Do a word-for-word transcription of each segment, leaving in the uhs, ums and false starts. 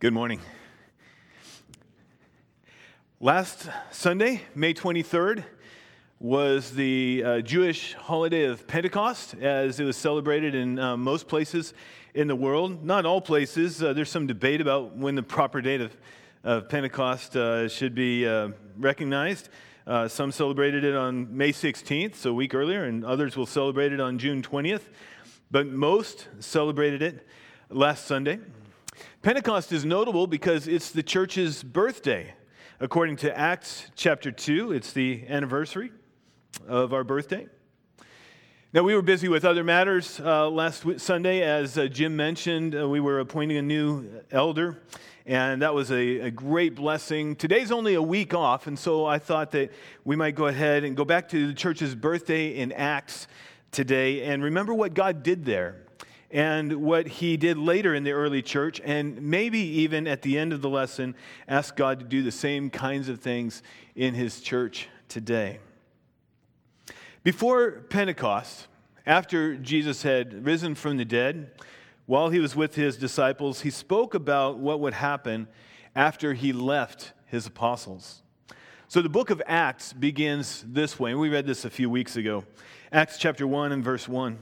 Good morning. Last Sunday, May twenty-third, was the uh, Jewish holiday of Pentecost, as it was celebrated in uh, most places in the world. Not all places. Uh, there's some debate about when the proper date of, of Pentecost uh, should be uh, recognized. Uh, some celebrated it on May sixteenth, so a week earlier, and others will celebrate it on June twentieth. But most celebrated it last Sunday. Pentecost is notable because it's the church's birthday. According to Acts chapter two, it's the anniversary of our birthday. Now, we were busy with other matters uh, last Sunday. As uh, Jim mentioned, uh, we were appointing a new elder, and that was a, a great blessing. Today's only a week off, and so I thought that we might go ahead and go back to the church's birthday in Acts today and remember what God did there and what he did later in the early church, and maybe even at the end of the lesson, ask God to do the same kinds of things in his church today. Before Pentecost, after Jesus had risen from the dead, while he was with his disciples, he spoke about what would happen after he left his apostles. So the book of Acts begins this way, and we read this a few weeks ago. Acts chapter one and verse one.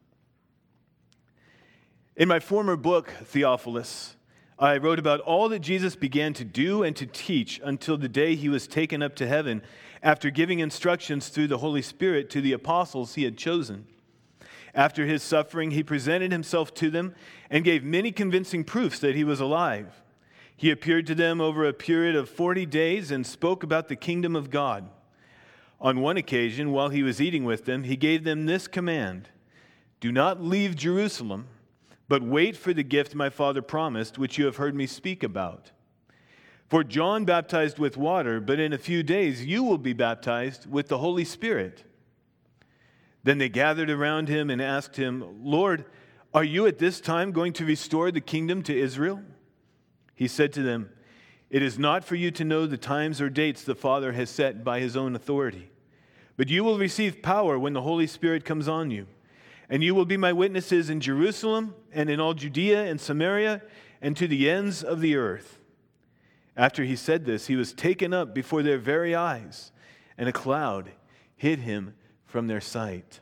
In my former book, Theophilus, I wrote about all that Jesus began to do and to teach until the day he was taken up to heaven, after giving instructions through the Holy Spirit to the apostles he had chosen. After his suffering, he presented himself to them and gave many convincing proofs that he was alive. He appeared to them over a period of forty days and spoke about the kingdom of God. On one occasion, while he was eating with them, he gave them this command: "Do not leave Jerusalem, but wait for the gift my Father promised, which you have heard me speak about. For John baptized with water, but in a few days you will be baptized with the Holy Spirit." Then they gathered around him and asked him, "Lord, are you at this time going to restore the kingdom to Israel?" He said to them, "It is not for you to know the times or dates the Father has set by his own authority, but you will receive power when the Holy Spirit comes on you. And you will be my witnesses in Jerusalem and in all Judea and Samaria and to the ends of the earth." After he said this, he was taken up before their very eyes, and a cloud hid him from their sight.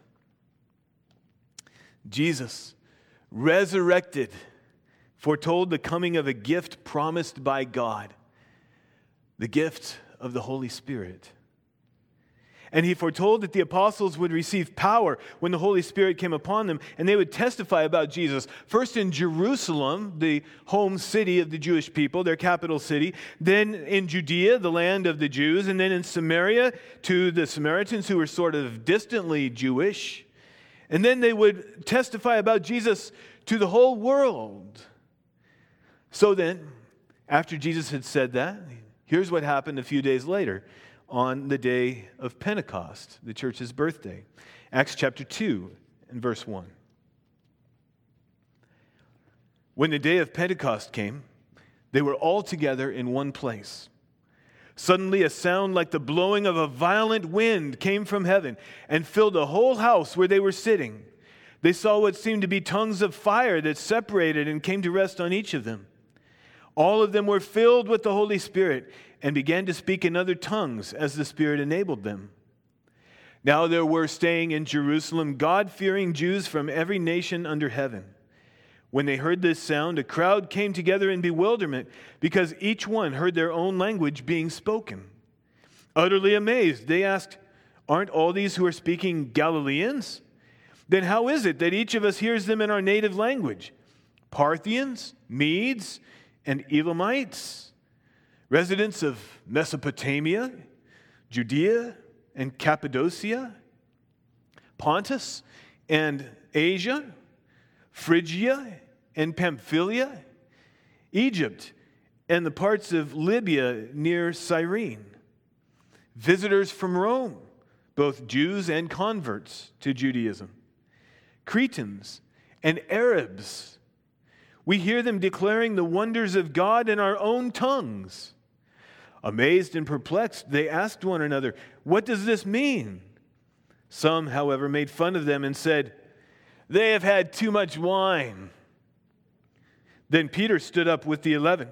Jesus, resurrected, foretold the coming of a gift promised by God, the gift of the Holy Spirit. And he foretold that the apostles would receive power when the Holy Spirit came upon them, and they would testify about Jesus, first in Jerusalem, the home city of the Jewish people, their capital city, then in Judea, the land of the Jews, and then in Samaria to the Samaritans who were sort of distantly Jewish. And then they would testify about Jesus to the whole world. So then, after Jesus had said that, here's what happened a few days later, on the day of Pentecost, the church's birthday. Acts chapter two and verse one. When the day of Pentecost came, they were all together in one place. Suddenly a sound like the blowing of a violent wind came from heaven and filled the whole house where they were sitting. They saw what seemed to be tongues of fire that separated and came to rest on each of them. All of them were filled with the Holy Spirit and began to speak in other tongues as the Spirit enabled them. Now there were staying in Jerusalem God-fearing Jews from every nation under heaven. When they heard this sound, a crowd came together in bewilderment because each one heard their own language being spoken. Utterly amazed, they asked, "Aren't all these who are speaking Galileans? Then how is it that each of us hears them in our native language? Parthians, Medes, and Elamites, residents of Mesopotamia, Judea and Cappadocia, Pontus and Asia, Phrygia and Pamphylia, Egypt and the parts of Libya near Cyrene, visitors from Rome, both Jews and converts to Judaism, Cretans and Arabs. We hear them declaring the wonders of God in our own tongues." Amazed and perplexed, they asked one another, "What does this mean?" Some, however, made fun of them and said, "They have had too much wine." Then Peter stood up with the eleven.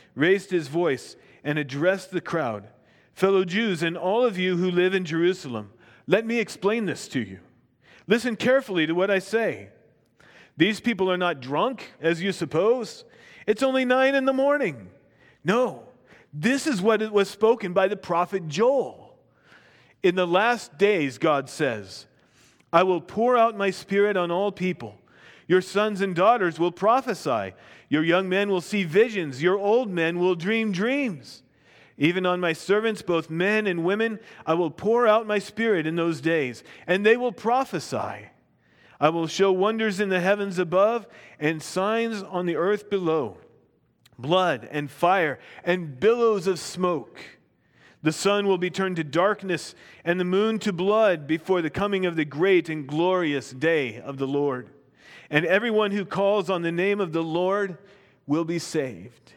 raised his voice and addressed the crowd. "Fellow Jews, and all of you who live in Jerusalem, let me explain this to you. Listen carefully to what I say. These people are not drunk, as you suppose. It's only nine in the morning. No, this is what it was spoken by the prophet Joel. In the last days, God says, I will pour out my Spirit on all people. Your sons and daughters will prophesy. Your young men will see visions. Your old men will dream dreams. Even on my servants, both men and women, I will pour out my Spirit in those days, and they will prophesy. I will show wonders in the heavens above and signs on the earth below, blood and fire and billows of smoke. The sun will be turned to darkness and the moon to blood before the coming of the great and glorious day of the Lord. And everyone who calls on the name of the Lord will be saved."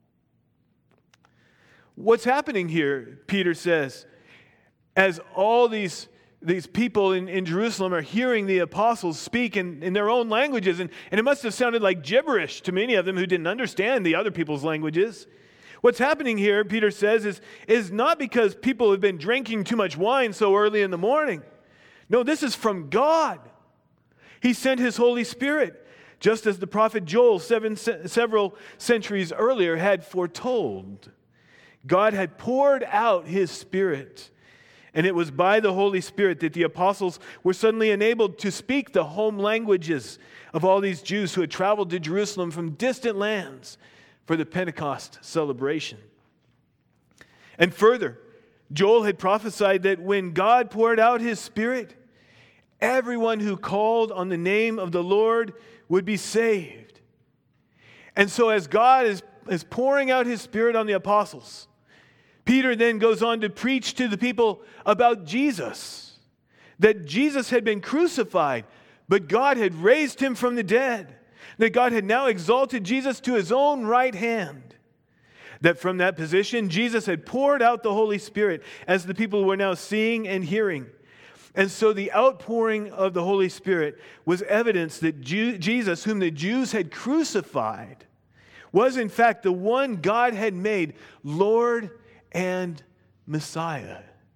What's happening here, Peter says, as all these, these people in, in Jerusalem are hearing the apostles speak in, in their own languages, and, and it must have sounded like gibberish to many of them who didn't understand the other people's languages. What's happening here, Peter says, is, is not because people have been drinking too much wine so early in the morning. No, this is from God. He sent His Holy Spirit, just as the prophet Joel seven, several centuries earlier had foretold. God had poured out His Spirit, and it was by the Holy Spirit that the apostles were suddenly enabled to speak the home languages of all these Jews who had traveled to Jerusalem from distant lands for the Pentecost celebration. And further, Joel had prophesied that when God poured out His Spirit, everyone who called on the name of the Lord would be saved. And so as God is, is pouring out His Spirit on the apostles, Peter then goes on to preach to the people about Jesus, that Jesus had been crucified, but God had raised Him from the dead, that God had now exalted Jesus to His own right hand, that from that position Jesus had poured out the Holy Spirit as the people were now seeing and hearing. And so the outpouring of the Holy Spirit was evidence that Jew, Jesus, whom the Jews had crucified, was in fact the one God had made Lord and Messiah.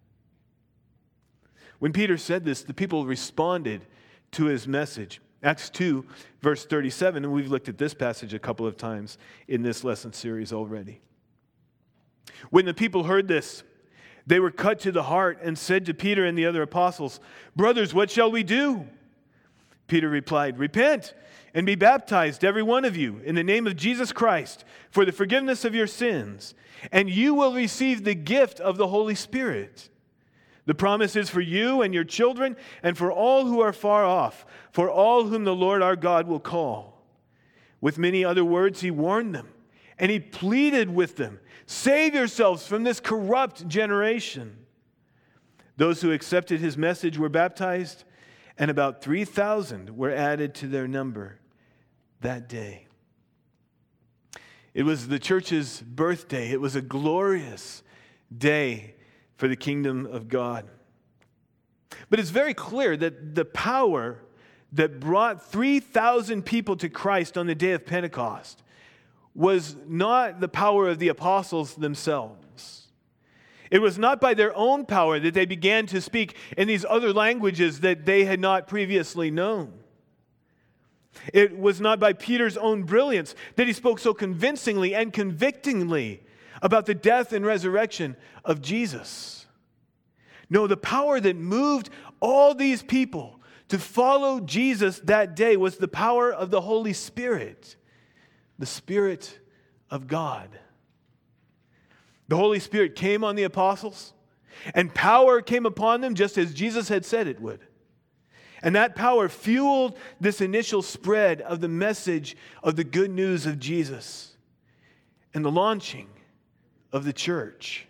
When Peter said this, the people responded to his message. Acts two, verse thirty-seven, and we've looked at this passage a couple of times in this lesson series already. When the people heard this, they were cut to the heart and said to Peter and the other apostles, "Brothers, what shall we do?" Peter replied, "Repent and be baptized, every one of you, in the name of Jesus Christ, for the forgiveness of your sins, and you will receive the gift of the Holy Spirit. The promise is for you and your children, and for all who are far off, for all whom the Lord our God will call." With many other words, he warned them, and he pleaded with them, "Save yourselves from this corrupt generation." Those who accepted his message were baptized, and about three thousand were added to their number that day. It was the church's birthday. It was a glorious day for the kingdom of God. But it's very clear that the power that brought three thousand people to Christ on the day of Pentecost was not the power of the apostles themselves. It was not by their own power that they began to speak in these other languages that they had not previously known. It was not by Peter's own brilliance that he spoke so convincingly and convictingly about the death and resurrection of Jesus. No, the power that moved all these people to follow Jesus that day was the power of the Holy Spirit, the Spirit of God. The Holy Spirit came on the apostles, and power came upon them just as Jesus had said it would. And that power fueled this initial spread of the message of the good news of Jesus and the launching of the church.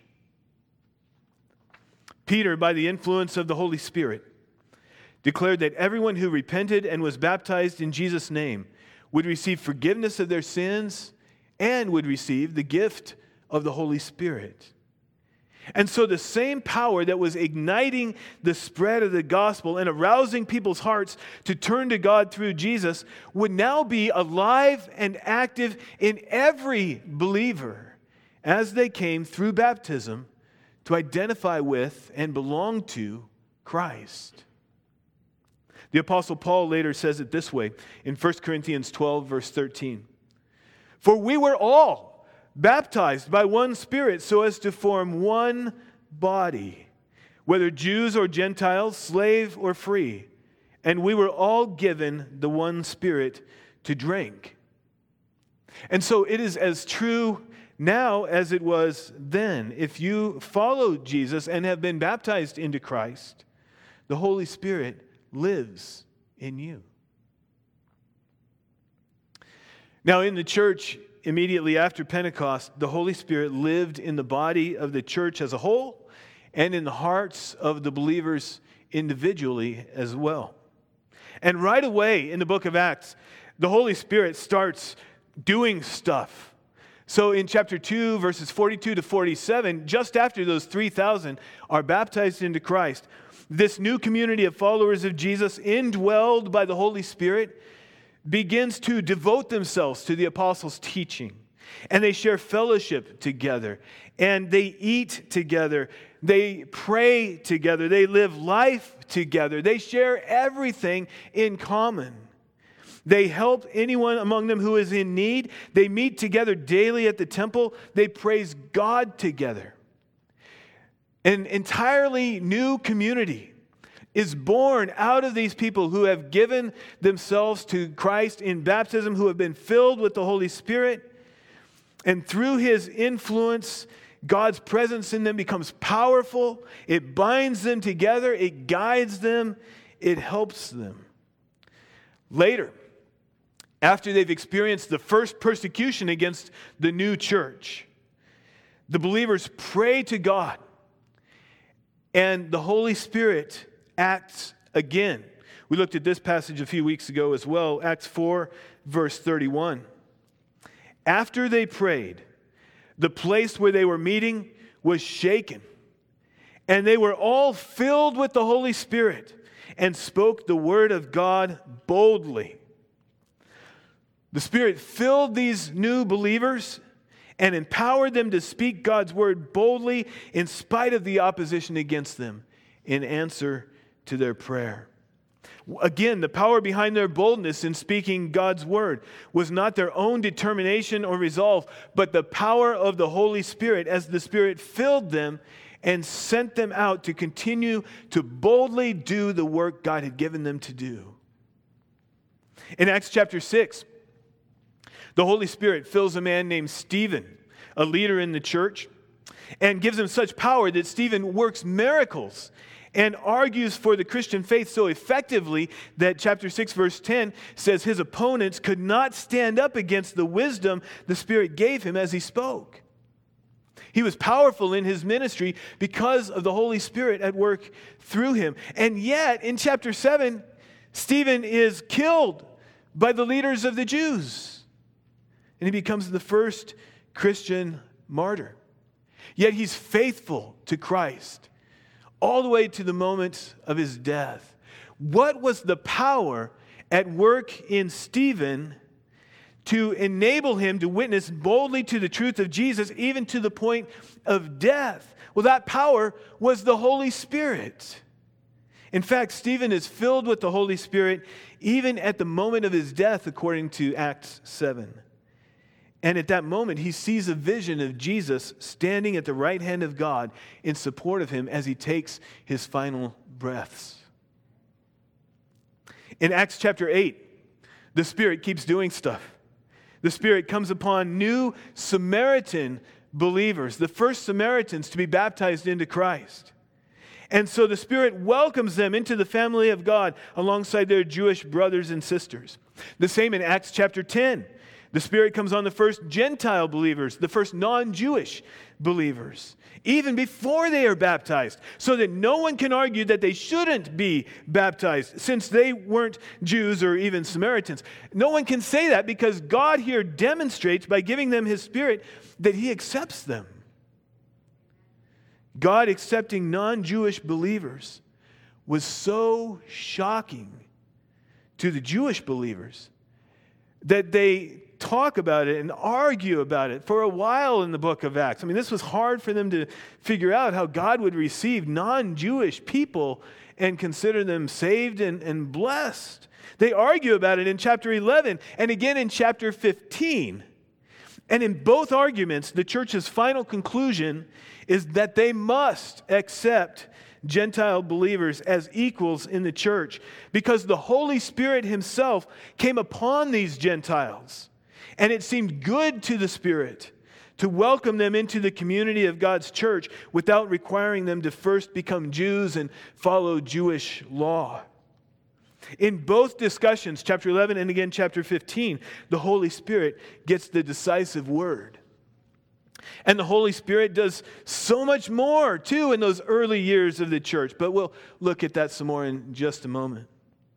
Peter, by the influence of the Holy Spirit, declared that everyone who repented and was baptized in Jesus' name would receive forgiveness of their sins and would receive the gift of the Holy Spirit. And so the same power that was igniting the spread of the gospel and arousing people's hearts to turn to God through Jesus would now be alive and active in every believer as they came through baptism to identify with and belong to Christ. The Apostle Paul later says it this way in First Corinthians twelve, verse thirteen. For we were all baptized by one Spirit so as to form one body, whether Jews or Gentiles, slave or free, and we were all given the one Spirit to drink. And so it is as true now as it was then. If you follow Jesus and have been baptized into Christ, the Holy Spirit lives in you. Now, in the church, immediately after Pentecost, the Holy Spirit lived in the body of the church as a whole and in the hearts of the believers individually as well. And right away in the book of Acts, the Holy Spirit starts doing stuff. So in chapter two, verses forty-two to forty-seven, just after those three thousand are baptized into Christ, this new community of followers of Jesus, indwelled by the Holy Spirit, begins to devote themselves to the apostles' teaching. And they share fellowship together. And they eat together. They pray together. They live life together. They share everything in common. They help anyone among them who is in need. They meet together daily at the temple. They praise God together. An entirely new community is born out of these people who have given themselves to Christ in baptism, who have been filled with the Holy Spirit. And through His influence, God's presence in them becomes powerful. It binds them together. It guides them. It helps them. Later, after they've experienced the first persecution against the new church, the believers pray to God, and the Holy Spirit acts again. We looked at this passage a few weeks ago as well, Acts four, verse thirty-one. After they prayed, the place where they were meeting was shaken, and they were all filled with the Holy Spirit and spoke the word of God boldly. The Spirit filled these new believers and empowered them to speak God's word boldly in spite of the opposition against them in answer to their prayer. Again, the power behind their boldness in speaking God's word was not their own determination or resolve, but the power of the Holy Spirit as the Spirit filled them and sent them out to continue to boldly do the work God had given them to do. In Acts chapter six, the Holy Spirit fills a man named Stephen, a leader in the church, and gives him such power that Stephen works miracles and argues for the Christian faith so effectively that chapter six, verse ten says his opponents could not stand up against the wisdom the Spirit gave him as he spoke. He was powerful in his ministry because of the Holy Spirit at work through him. And yet, in chapter seven, Stephen is killed by the leaders of the Jews. And he becomes the first Christian martyr. Yet he's faithful to Christ all the way to the moment of his death. What was the power at work in Stephen to enable him to witness boldly to the truth of Jesus, even to the point of death? Well, that power was the Holy Spirit. In fact, Stephen is filled with the Holy Spirit even at the moment of his death, according to Acts seven. And at that moment, he sees a vision of Jesus standing at the right hand of God in support of him as he takes his final breaths. In Acts chapter eight, the Spirit keeps doing stuff. The Spirit comes upon new Samaritan believers, the first Samaritans to be baptized into Christ. And so the Spirit welcomes them into the family of God alongside their Jewish brothers and sisters. The same in Acts chapter ten. The Spirit comes on the first Gentile believers, the first non-Jewish believers, even before they are baptized, so that no one can argue that they shouldn't be baptized since they weren't Jews or even Samaritans. No one can say that because God here demonstrates by giving them His Spirit that He accepts them. God accepting non-Jewish believers was so shocking to the Jewish believers that they talk about it and argue about it for a while in the book of Acts. I mean, this was hard for them to figure out how God would receive non-Jewish people and consider them saved and, and blessed. They argue about it in chapter eleven and again in chapter fifteen. And in both arguments, the church's final conclusion is that they must accept Gentile believers as equals in the church because the Holy Spirit himself came upon these Gentiles. And it seemed good to the Spirit to welcome them into the community of God's church without requiring them to first become Jews and follow Jewish law. In both discussions, chapter eleven and again chapter fifteen, the Holy Spirit gets the decisive word. And the Holy Spirit does so much more, too, in those early years of the church. But we'll look at that some more in just a moment.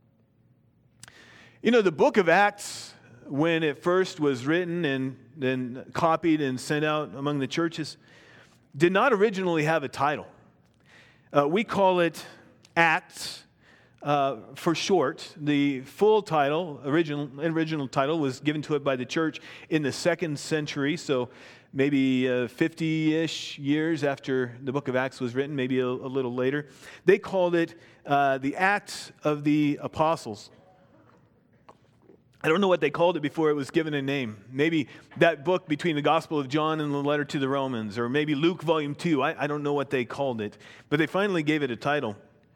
You know, the book of Acts, when it first was written and then copied and sent out among the churches, did not originally have a title. Uh, we call it Acts uh, for short. The full title, original, original title, was given to it by the church in the second century, so maybe uh, fifty-ish years after the book of Acts was written, maybe a, a little later. They called it uh, the Acts of the Apostles. I don't know what they called it before it was given a name. Maybe that book between the Gospel of John and the letter to the Romans, or maybe Luke volume two. I, I don't know what they called it, but they finally gave it a title.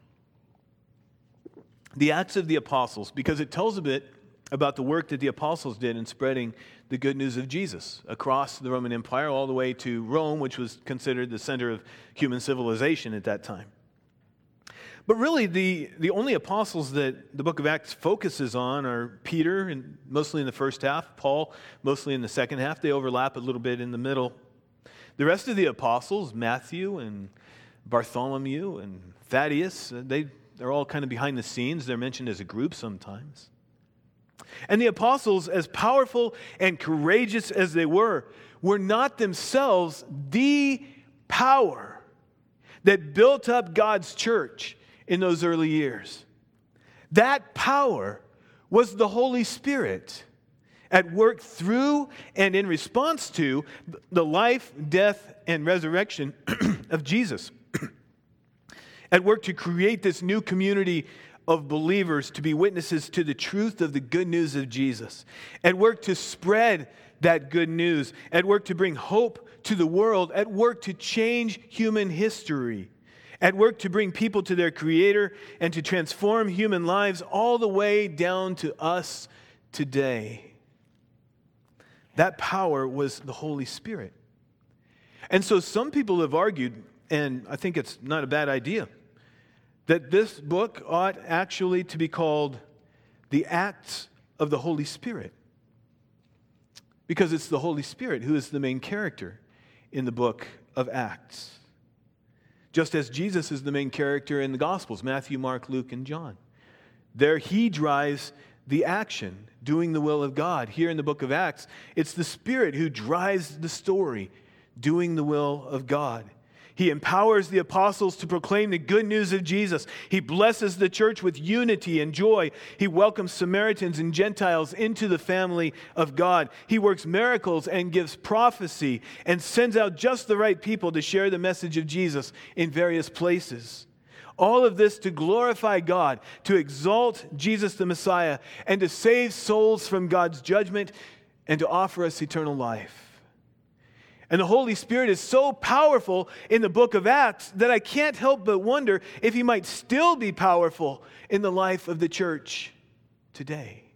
The Acts of the Apostles, because it tells a bit about the work that the apostles did in spreading the good news of Jesus across the Roman Empire all the way to Rome, which was considered the center of human civilization at that time. But really, the, the only apostles that the book of Acts focuses on are Peter, and mostly in the first half, Paul, mostly in the second half. They overlap a little bit in the middle. The rest of the apostles, Matthew and Bartholomew and Thaddeus, they, they're all kind of behind the scenes. They're mentioned as a group sometimes. And the apostles, as powerful and courageous as they were, were not themselves the power that built up God's church in those early years. That power was the Holy Spirit at work through and in response to the life, death, and resurrection of Jesus. At work to create this new community of believers to be witnesses to the truth of the good news of Jesus. At work to spread that good news. At work to bring hope to the world. At work to change human history. At work to bring people to their Creator and to transform human lives all the way down to us today. That power was the Holy Spirit. And so some people have argued, and I think it's not a bad idea, that this book ought actually to be called the Acts of the Holy Spirit. Because it's the Holy Spirit who is the main character in the book of Acts. Just as Jesus is the main character in the Gospels, Matthew, Mark, Luke, and John. There he drives the action, doing the will of God. Here in the book of Acts, it's the Spirit who drives the story, doing the will of God. He empowers the apostles to proclaim the good news of Jesus. He blesses the church with unity and joy. He welcomes Samaritans and Gentiles into the family of God. He works miracles and gives prophecy and sends out just the right people to share the message of Jesus in various places. All of this to glorify God, to exalt Jesus the Messiah, and to save souls from God's judgment and to offer us eternal life. And the Holy Spirit is so powerful in the book of Acts that I can't help but wonder if he might still be powerful in the life of the church today.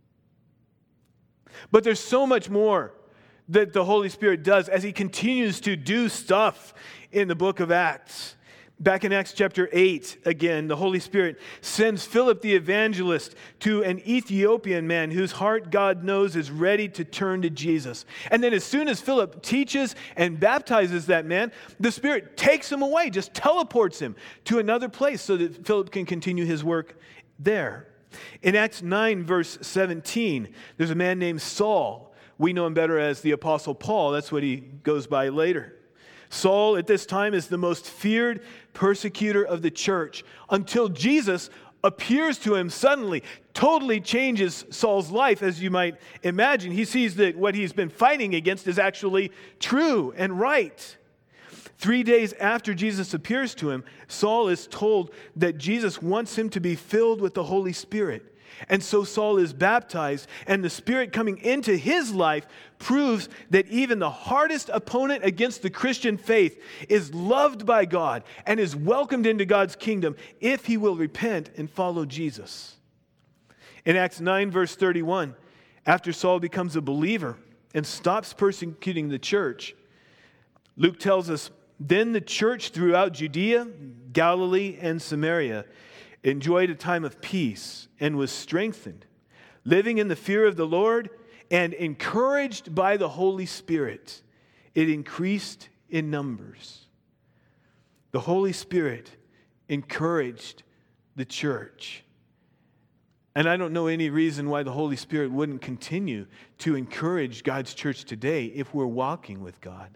But there's so much more that the Holy Spirit does as he continues to do stuff in the book of Acts. Back in Acts chapter eight, again, the Holy Spirit sends Philip the evangelist to an Ethiopian man whose heart God knows is ready to turn to Jesus. And then as soon as Philip teaches and baptizes that man, the Spirit takes him away, just teleports him to another place so that Philip can continue his work there. In Acts nine, verse seventeen, there's a man named Saul. We know him better as the Apostle Paul. That's what he goes by later. Saul at this time is the most feared persecutor of the church until Jesus appears to him suddenly, totally changes Saul's life, as you might imagine. He sees that what he's been fighting against is actually true and right. Three days after Jesus appears to him, Saul is told that Jesus wants him to be filled with the Holy Spirit. And so Saul is baptized, and the Spirit coming into his life proves that even the hardest opponent against the Christian faith is loved by God and is welcomed into God's kingdom if he will repent and follow Jesus. In Acts nine, verse thirty-one, after Saul becomes a believer and stops persecuting the church, Luke tells us, then the church throughout Judea, Galilee, and Samaria enjoyed a time of peace and was strengthened, living in the fear of the Lord and encouraged by the Holy Spirit. It increased in numbers. The Holy Spirit encouraged the church. And I don't know any reason why the Holy Spirit wouldn't continue to encourage God's church today if we're walking with God.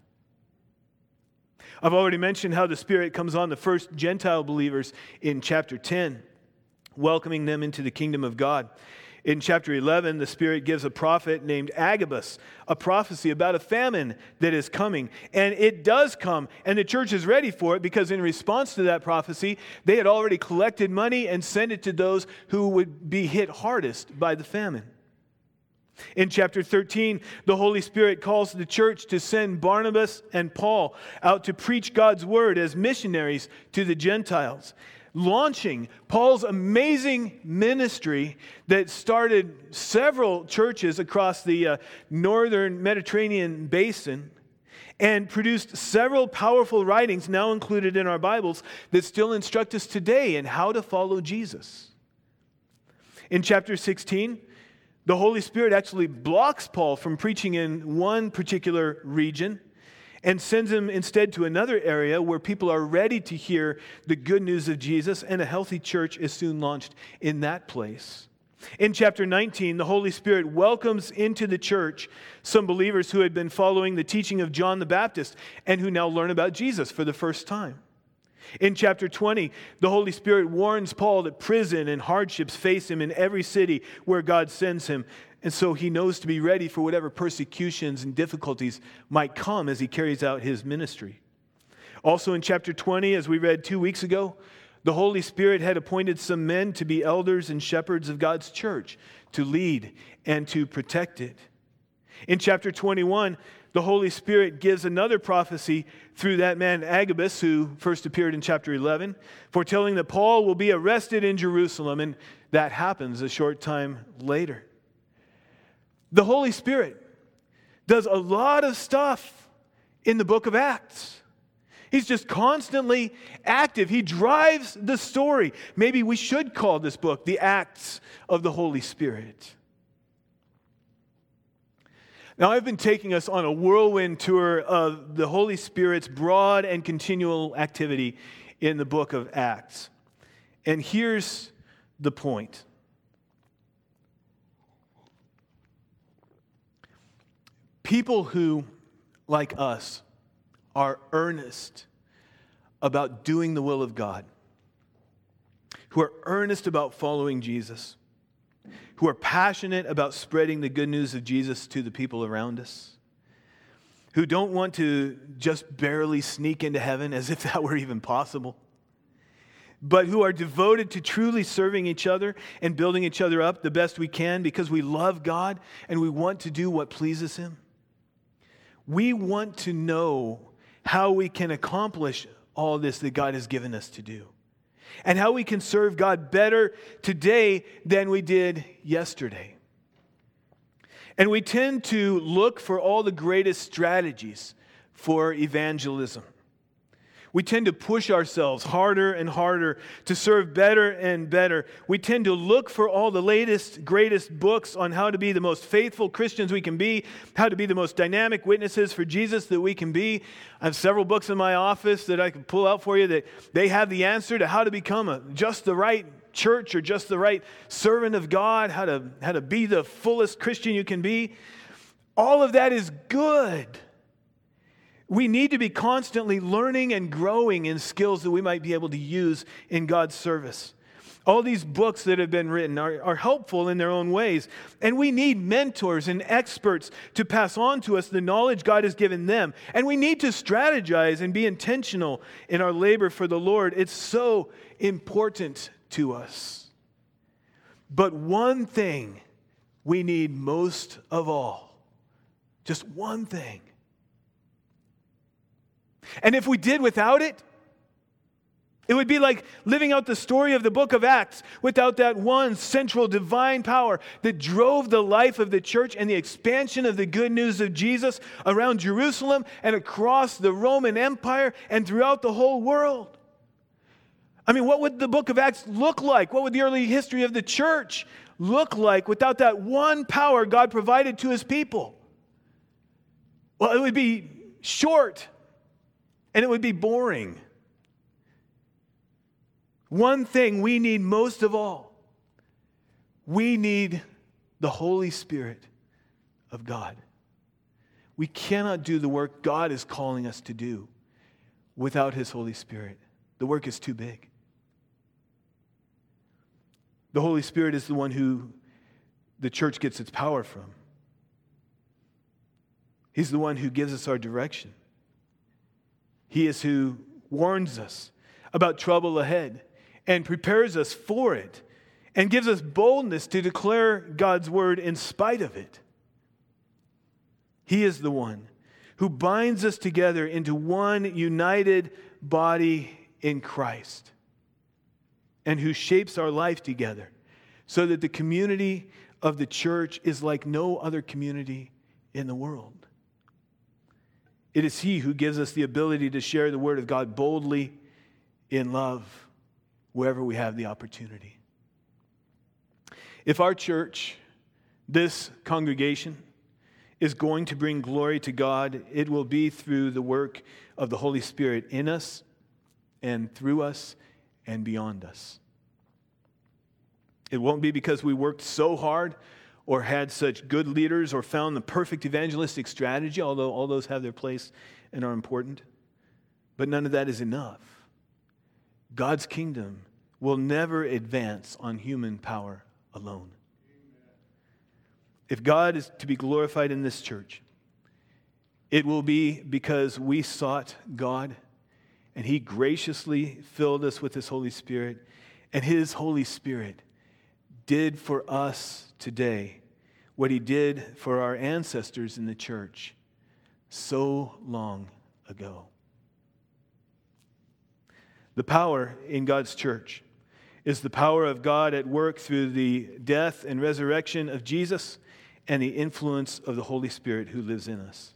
I've already mentioned how the Spirit comes on the first Gentile believers in chapter ten, welcoming them into the kingdom of God. In chapter eleven, the Spirit gives a prophet named Agabus a prophecy about a famine that is coming. And it does come, and the church is ready for it because in response to that prophecy, they had already collected money and sent it to those who would be hit hardest by the famine. In chapter thirteen, the Holy Spirit calls the church to send Barnabas and Paul out to preach God's word as missionaries to the Gentiles, launching Paul's amazing ministry that started several churches across the uh, northern Mediterranean basin and produced several powerful writings now included in our Bibles that still instruct us today in how to follow Jesus. In chapter sixteen, the Holy Spirit actually blocks Paul from preaching in one particular region and sends him instead to another area where people are ready to hear the good news of Jesus, and a healthy church is soon launched in that place. In chapter nineteen, the Holy Spirit welcomes into the church some believers who had been following the teaching of John the Baptist and who now learn about Jesus for the first time. In chapter twenty, the Holy Spirit warns Paul that prison and hardships face him in every city where God sends him. And so he knows to be ready for whatever persecutions and difficulties might come as he carries out his ministry. Also in chapter twenty, as we read two weeks ago, the Holy Spirit had appointed some men to be elders and shepherds of God's church, to lead and to protect it. In chapter twenty-one, the Holy Spirit gives another prophecy through that man Agabus, who first appeared in chapter eleven, foretelling that Paul will be arrested in Jerusalem, and that happens a short time later. The Holy Spirit does a lot of stuff in the book of Acts. He's just constantly active. He drives the story. Maybe we should call this book the Acts of the Holy Spirit. Now, I've been taking us on a whirlwind tour of the Holy Spirit's broad and continual activity in the book of Acts. And here's the point. People who, like us, are earnest about doing the will of God, who are earnest about following Jesus, who are passionate about spreading the good news of Jesus to the people around us, who don't want to just barely sneak into heaven as if that were even possible, but who are devoted to truly serving each other and building each other up the best we can because we love God and we want to do what pleases Him. We want to know how we can accomplish all this that God has given us to do, and how we can serve God better today than we did yesterday. And we tend to look for all the greatest strategies for evangelism. We tend to push ourselves harder and harder to serve better and better. We tend to look for all the latest, greatest books on how to be the most faithful Christians we can be, how to be the most dynamic witnesses for Jesus that we can be. I have several books in my office that I can pull out for you that they have the answer to how to become a, just the right church or just the right servant of God, how to, how to be the fullest Christian you can be. All of that is good. We need to be constantly learning and growing in skills that we might be able to use in God's service. All these books that have been written are, are helpful in their own ways. And we need mentors and experts to pass on to us the knowledge God has given them. And we need to strategize and be intentional in our labor for the Lord. It's so important to us. But one thing we need most of all, just one thing. And if we did without it, it would be like living out the story of the book of Acts without that one central divine power that drove the life of the church and the expansion of the good news of Jesus around Jerusalem and across the Roman Empire and throughout the whole world. I mean, what would the book of Acts look like? What would the early history of the church look like without that one power God provided to his people? Well, it would be short and it would be boring. One thing we need most of all, we need the Holy Spirit of God. We cannot do the work God is calling us to do without his Holy Spirit. The work is too big. The Holy Spirit is the one who the church gets its power from. He's the one who gives us our direction. He is who warns us about trouble ahead and prepares us for it and gives us boldness to declare God's word in spite of it. He is the one who binds us together into one united body in Christ and who shapes our life together so that the community of the church is like no other community in the world. It is he who gives us the ability to share the word of God boldly in love wherever we have the opportunity. If our church, this congregation, is going to bring glory to God, it will be through the work of the Holy Spirit in us and through us and beyond us. It won't be because we worked so hard or had such good leaders or found the perfect evangelistic strategy, although all those have their place and are important. But none of that is enough. God's kingdom will never advance on human power alone. If God is to be glorified in this church, it will be because we sought God and he graciously filled us with his Holy Spirit, and his Holy Spirit did for us today what he did for our ancestors in the church so long ago. The power in God's church is the power of God at work through the death and resurrection of Jesus and the influence of the Holy Spirit who lives in us.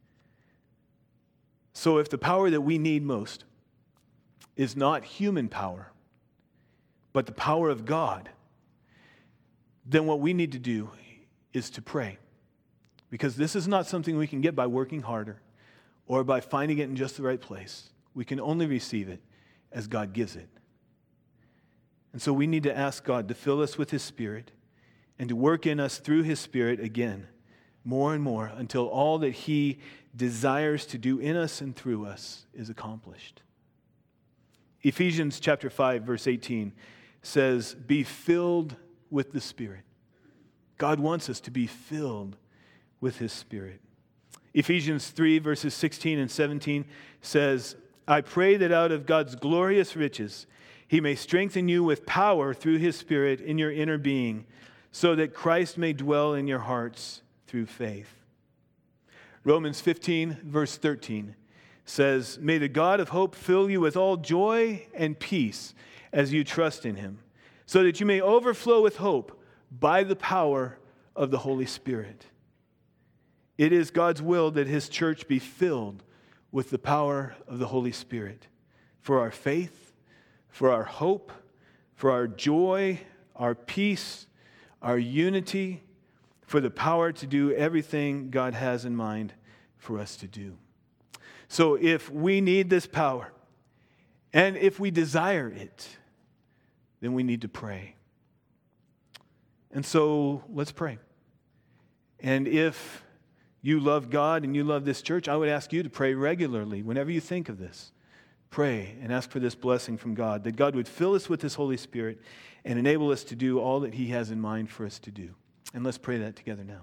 So if the power that we need most is not human power, but the power of God, then what we need to do is to pray. Because this is not something we can get by working harder or by finding it in just the right place. We can only receive it as God gives it. And so we need to ask God to fill us with his Spirit and to work in us through his Spirit again, more and more, until all that he desires to do in us and through us is accomplished. Ephesians chapter five, verse eighteen says, "Be filled with the Spirit." God wants us to be filled with his Spirit. Ephesians three, verses sixteen and seventeen says, "I pray that out of God's glorious riches he may strengthen you with power through his Spirit in your inner being, so that Christ may dwell in your hearts through faith." Romans fifteen, verse thirteen says, "May the God of hope fill you with all joy and peace as you trust in him, so that you may overflow with hope by the power of the Holy Spirit." It is God's will that his church be filled with the power of the Holy Spirit for our faith, for our hope, for our joy, our peace, our unity, for the power to do everything God has in mind for us to do. So if we need this power, and if we desire it, then we need to pray. And so let's pray. And if you love God and you love this church, I would ask you to pray regularly whenever you think of this. pray and ask for this blessing from God, that God would fill us with His Holy Spirit and enable us to do all that He has in mind for us to do. And let's pray that together now.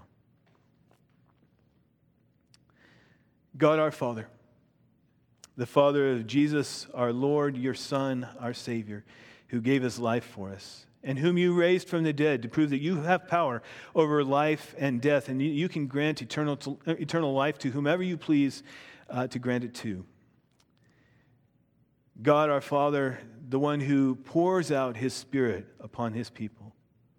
God our Father, the Father of Jesus, our Lord, your Son, our Savior, who gave His life for us, and whom you raised from the dead to prove that you have power over life and death, and you, you can grant eternal, to, eternal life to whomever you please uh, to grant it to. God our Father, the one who pours out His Spirit upon His people.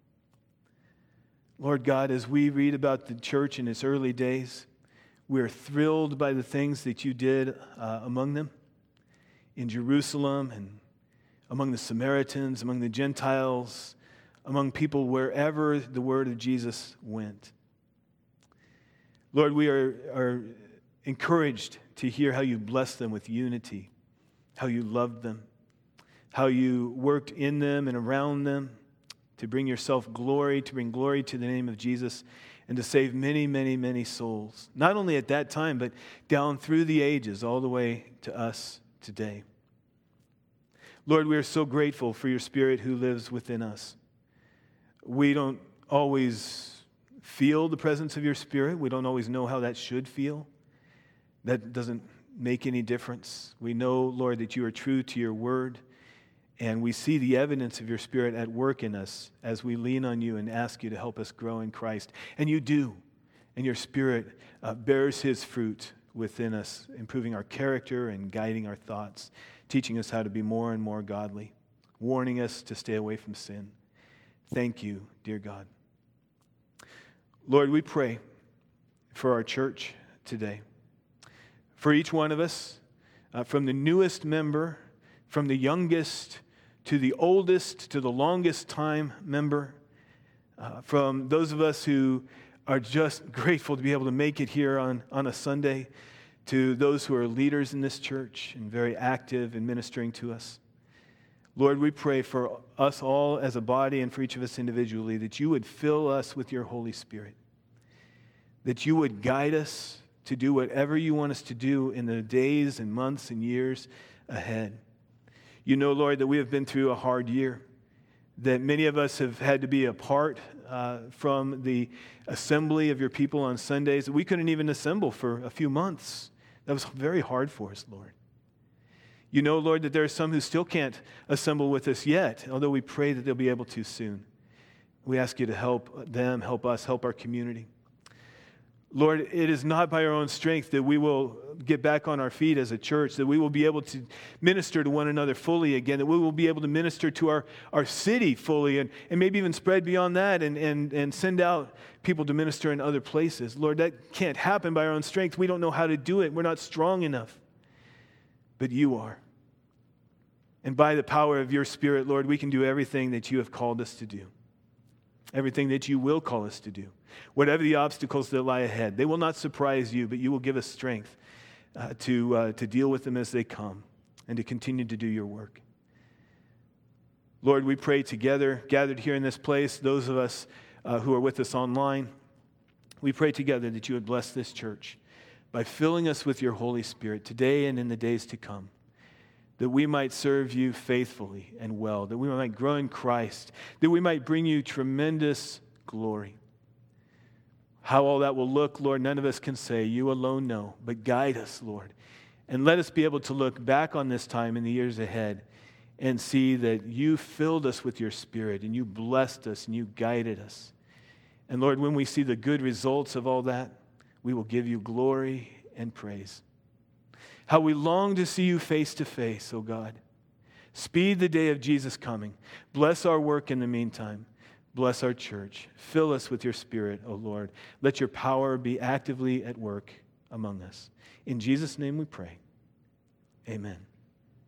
Lord God, as we read about the church in its early days, we're thrilled by the things that you did uh, among them in Jerusalem and among the Samaritans, among the Gentiles, among people wherever the word of Jesus went. Lord, we are, are encouraged to hear how you blessed them with unity, how you loved them, how you worked in them and around them to bring yourself glory, to bring glory to the name of Jesus, and to save many, many, many souls. Not only at that time, but down through the ages, all the way to us today. Lord, we are so grateful for your Spirit who lives within us. We don't always feel the presence of your Spirit. We don't always know how that should feel. That doesn't make any difference. We know, Lord, that you are true to your word, and we see the evidence of your Spirit at work in us as we lean on you and ask you to help us grow in Christ. And you do. And your Spirit uh, bears his fruit within us, improving our character and guiding our thoughts, teaching us how to be more and more godly, warning us to stay away from sin. Thank you, dear God. Lord, we pray for our church today. For each one of us, uh, from the newest member, from the youngest to the oldest to the longest time member, uh, from those of us who are just grateful to be able to make it here on, on a Sunday, to those who are leaders in this church and very active in ministering to us. Lord, we pray for us all as a body and for each of us individually that you would fill us with your Holy Spirit, that you would guide us to do whatever you want us to do in the days and months and years ahead. You know, Lord, that we have been through a hard year, that many of us have had to be apart uh, from the assembly of your people on Sundays, that we couldn't even assemble for a few months. That was very hard for us, Lord. You know, Lord, that there are some who still can't assemble with us yet, although we pray that they'll be able to soon. We ask you to help them, help us, help our community. Lord, it is not by our own strength that we will get back on our feet as a church, that we will be able to minister to one another fully again, that we will be able to minister to our, our city fully, and, and maybe even spread beyond that and, and, and send out people to minister in other places. Lord, that can't happen by our own strength. We don't know how to do it. We're not strong enough. But you are. And by the power of your Spirit, Lord, we can do everything that you have called us to do. Everything that you will call us to do. Whatever the obstacles that lie ahead, they will not surprise you, but you will give us strength uh, to, uh, to deal with them as they come and to continue to do your work. Lord, we pray together, gathered here in this place, those of us uh, who are with us online, we pray together that you would bless this church by filling us with your Holy Spirit today and in the days to come, that we might serve you faithfully and well, that we might grow in Christ, that we might bring you tremendous glory. How all that will look, Lord, none of us can say. You alone know. But guide us, Lord. And let us be able to look back on this time in the years ahead and see that you filled us with your Spirit and you blessed us and you guided us. And Lord, when we see the good results of all that, we will give you glory and praise. How we long to see you face to face, O God. Speed the day of Jesus coming. Bless our work in the meantime. Bless our church. Fill us with your Spirit, O Lord. Let your power be actively at work among us. In Jesus' name we pray. Amen.